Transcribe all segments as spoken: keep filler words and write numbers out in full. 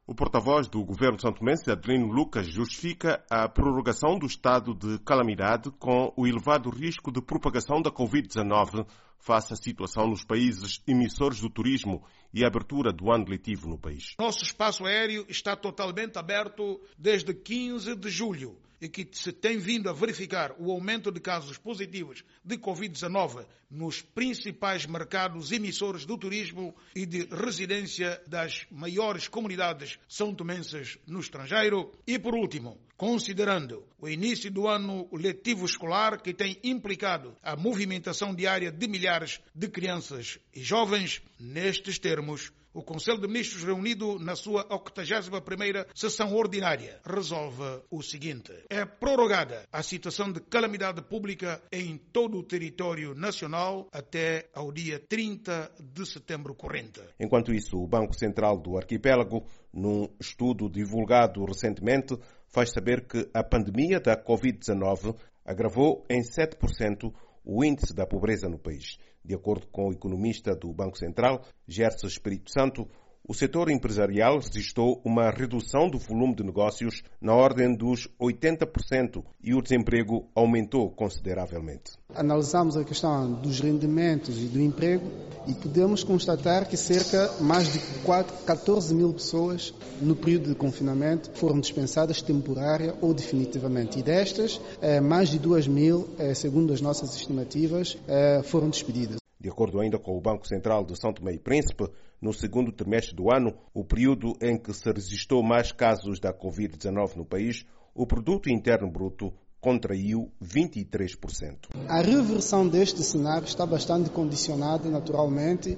O porta-voz do governo santomense, Adelino Lucas, justifica a prorrogação do estado de calamidade com o elevado risco de propagação da covid dezenove face à situação nos países emissores do turismo e a abertura do ano letivo no país. Nosso espaço aéreo está totalmente aberto desde quinze de julho e que se tem vindo a verificar o aumento de casos positivos de covid dezenove nos principais mercados emissores do turismo e de residência das maiores comunidades são-tomenses no estrangeiro. E, por último, considerando o início do ano letivo escolar, que tem implicado a movimentação diária de milhares de crianças e jovens, nestes termos, o Conselho de Ministros, reunido na sua octagésima primeira sessão ordinária, resolve o seguinte: é prorrogada a situação de calamidade pública em todo o território nacional até ao dia trinta de setembro corrente. Enquanto isso, o Banco Central do Arquipélago, num estudo divulgado recentemente, faz saber que a pandemia da covid dezenove agravou em sete por cento o índice da pobreza no país. De acordo com o economista do Banco Central, Gerson Espírito Santo, o setor empresarial registrou uma redução do volume de negócios na ordem dos oitenta por cento e o desemprego aumentou consideravelmente. Analisamos a questão dos rendimentos e do emprego e podemos constatar que cerca de mais de catorze mil pessoas no período de confinamento foram dispensadas temporária ou definitivamente. E destas, mais de duas mil, segundo as nossas estimativas, foram despedidas. De acordo ainda com o Banco Central de São Tomé e Príncipe, no segundo trimestre do ano, o período em que se registrou mais casos da covid dezenove no país, o produto interno bruto contraiu vinte e três por cento. A reversão deste cenário está bastante condicionada, naturalmente,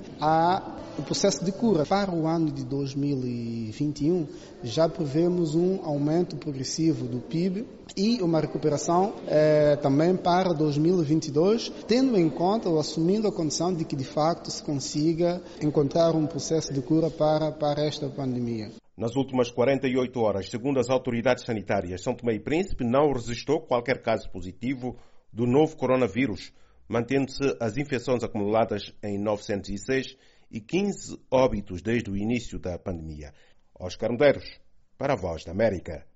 ao processo de cura. Para o ano de dois mil e vinte e um, já prevemos um aumento progressivo do P I B e uma recuperação eh, também para dois mil e vinte e dois, tendo em conta ou assumindo a condição de que, de facto, se consiga encontrar um processo de cura para, para esta pandemia. Nas últimas quarenta e oito horas, segundo as autoridades sanitárias, São Tomé e Príncipe não registrou qualquer caso positivo do novo coronavírus, mantendo-se as infecções acumuladas em novecentos e seis e quinze óbitos desde o início da pandemia. Oscar Medeiros, para a Voz da América.